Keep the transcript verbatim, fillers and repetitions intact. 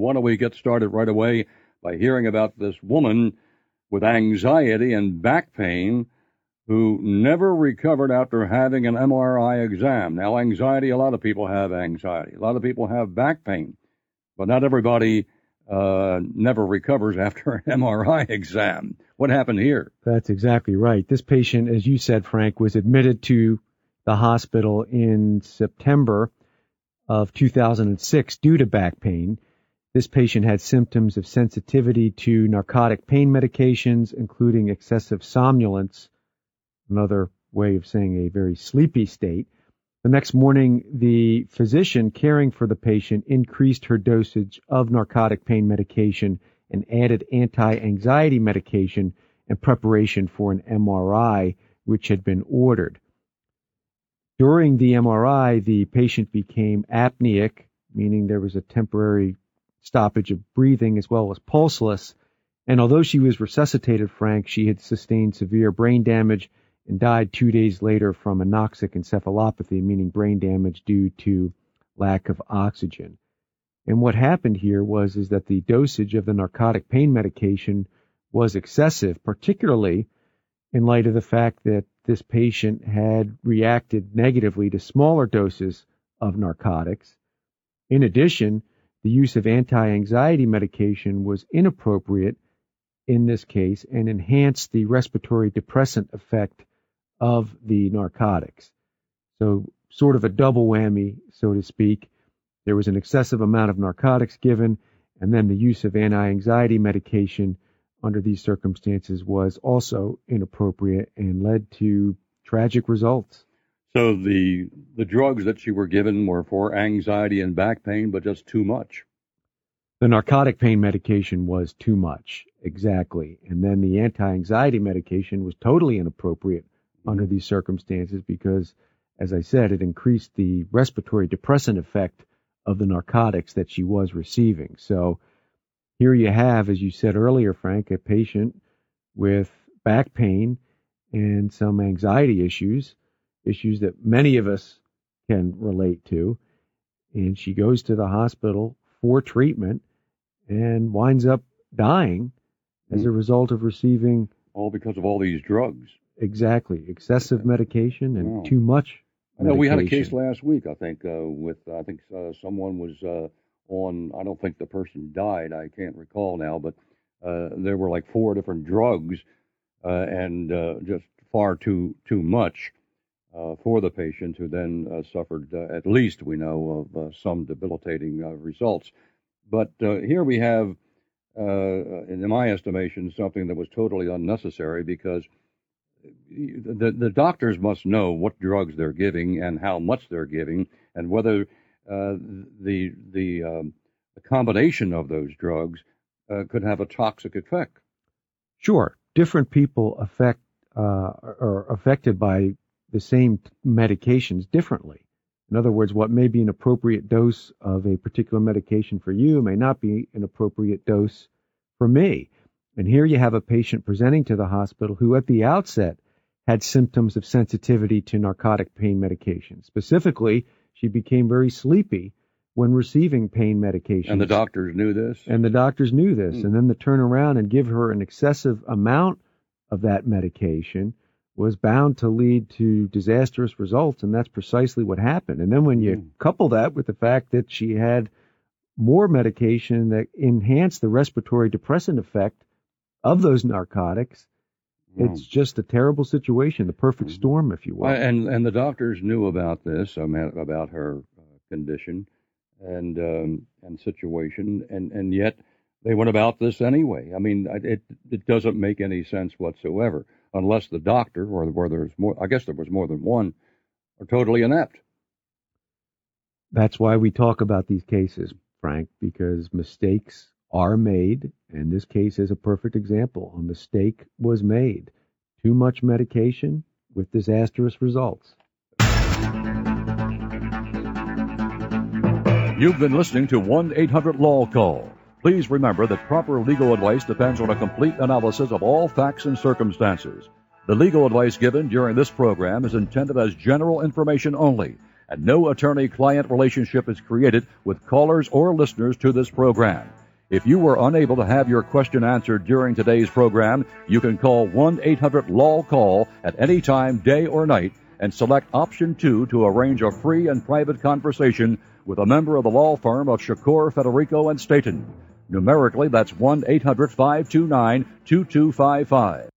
why don't we get started right away by hearing about this woman with anxiety and back pain who never recovered after having an M R I exam. Now, anxiety, a lot of people have anxiety. A lot of people have back pain, but not everybody uh, never recovers after an M R I exam. What happened here? That's exactly right. This patient, as you said, Frank, was admitted to the hospital in September of two thousand six due to back pain. This patient had symptoms of sensitivity to narcotic pain medications, including excessive somnolence, another way of saying a very sleepy state. The next morning, the physician caring for the patient increased her dosage of narcotic pain medication and added anti-anxiety medication in preparation for an M R I, which had been ordered. During the M R I, the patient became apneic, meaning there was a temporary stoppage of breathing as well as pulseless. And although she was resuscitated, Frank, she had sustained severe brain damage and died two days later from anoxic encephalopathy, meaning brain damage due to lack of oxygen. And what happened here was is that the dosage of the narcotic pain medication was excessive, particularly in light of the fact that this patient had reacted negatively to smaller doses of narcotics. In addition, the use of anti-anxiety medication was inappropriate in this case and enhanced the respiratory depressant effect of the narcotics. So sort of a double whammy, so to speak. There was an excessive amount of narcotics given, and then the use of anti-anxiety medication under these circumstances was also inappropriate and led to tragic results. So the the drugs that you were given were for anxiety and back pain, but just too much. The narcotic pain medication was too much, exactly. And then the anti-anxiety medication was totally inappropriate mm-hmm. under these circumstances because, as I said, it increased the respiratory depressant effect of the narcotics that she was receiving. So here you have, as you said earlier, Frank, a patient with back pain and some anxiety issues, issues that many of us can relate to. And she goes to the hospital for treatment and winds up dying as mm. a result of receiving... All because of all these drugs. Exactly. Excessive medication and wow. too much medication. I know we had a case last week, I think, uh, with, I think uh, someone was uh, on, I don't think the person died, I can't recall now, but uh, there were like four different drugs uh, and uh, just far too too much uh, for the patient, who then uh, suffered, uh, at least we know, of uh, some debilitating uh, results. But uh, here we have, uh, in my estimation, something that was totally unnecessary, because the, the doctors must know what drugs they're giving and how much they're giving, and whether uh, the the, um, the combination of those drugs uh, could have a toxic effect. Sure, different people affect uh, are affected by the same medications differently. In other words, what may be an appropriate dose of a particular medication for you may not be an appropriate dose for me. And here you have a patient presenting to the hospital who at the outset had symptoms of sensitivity to narcotic pain medication. Specifically, she became very sleepy when receiving pain medication. And the doctors knew this? And the doctors knew this. Mm. And then to turn around and give her an excessive amount of that medication was bound to lead to disastrous results, and that's precisely what happened. And then when you mm. couple that with the fact that she had more medication that enhanced the respiratory depressant effect of those narcotics, mm. it's just a terrible situation, the perfect mm. storm, if you will. And and the doctors knew about this, um, about her uh, condition and um, and situation, and, and yet they went about this anyway. I mean, it it doesn't make any sense whatsoever, unless the doctor, or where there's more, I guess there was more than one, are totally inept. That's why we talk about these cases, Frank, because mistakes are made, and this case is a perfect example. A mistake was made. Too much medication with disastrous results. You've been listening to one eight hundred law call. Please remember that proper legal advice depends on a complete analysis of all facts and circumstances. The legal advice given during this program is intended as general information only and no attorney-client relationship is created with callers or listeners to this program. If you were unable to have your question answered during today's program, you can call one eight hundred law call at any time, day or night, and select option two to arrange a free and private conversation with a member of the law firm of Shakur, Federico, and Staten. Numerically, that's one eight hundred five two nine two two five five.